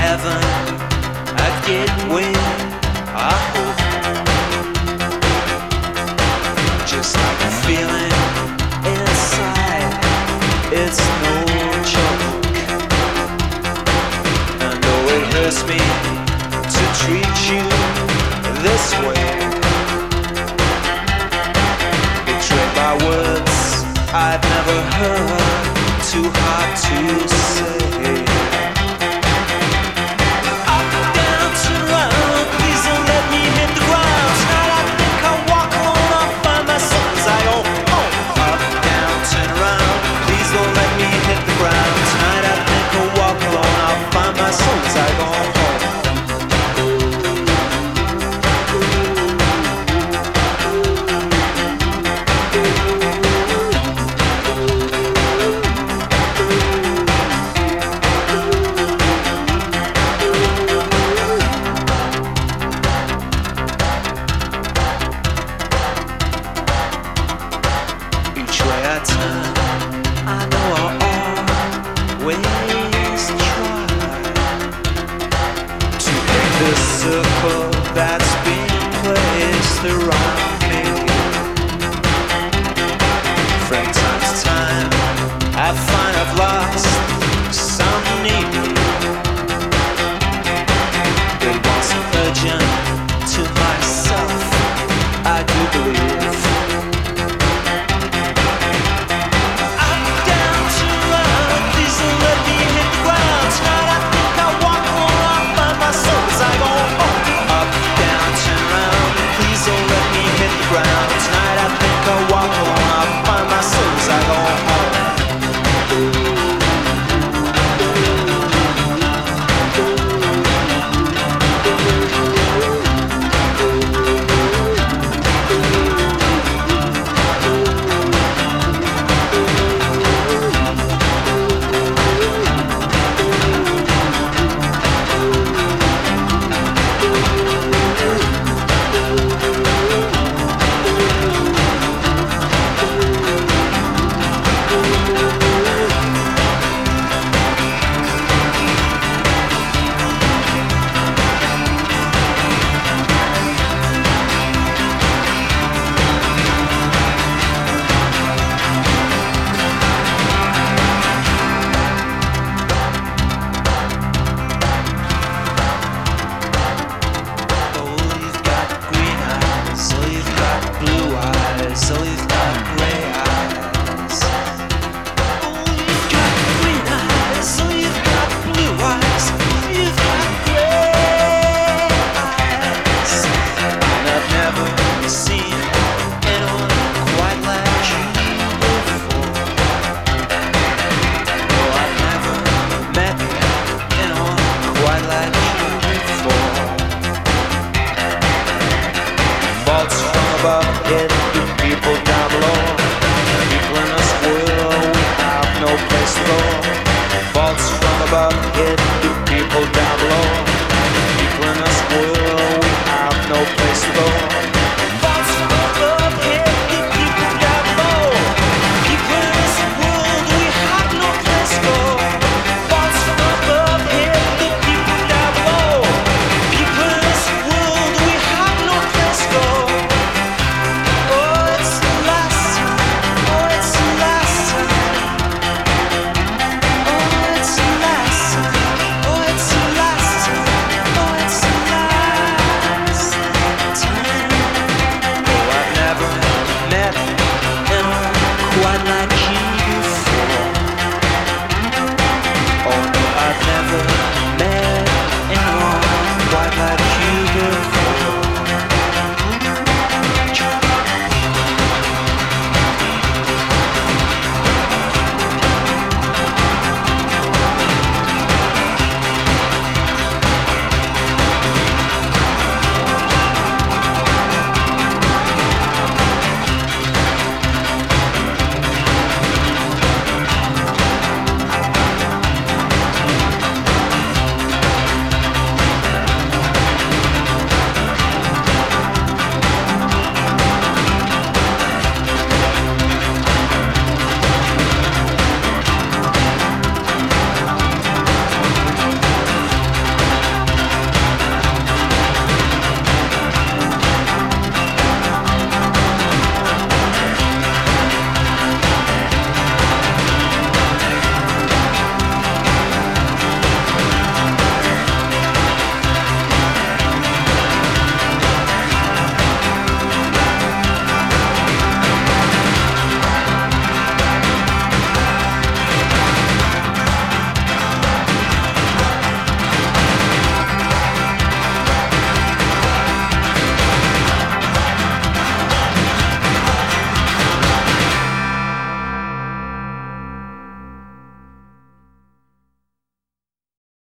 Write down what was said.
heaven, I'd get where I hope. Just like a feeling inside, it's no joke. I know it hurts me to treat you this way, betrayed by words I've never heard, too hard to say. Up, down, turn around, please don't let me hit the ground. Tonight I think I'll walk alone, I'll find myself as I go home. Up, down, turn around, please don't let me hit the ground. Tonight I think I'll walk alone, I'll find myself as I go home. Circle that's been placed around me. From time to time, I find I've lost some need. But once urgent to myself, I do believe. Up, down, turn around, please don't let me hit the ground. Tonight I think I'll walk alone, I'll find myself as I go home. Don't let me hit the ground. Tonight I think I'll walk alone, I'll find my soul as I go home. Hit the people down below. People in this world, we have no place to go. Faults from above hit the people down below.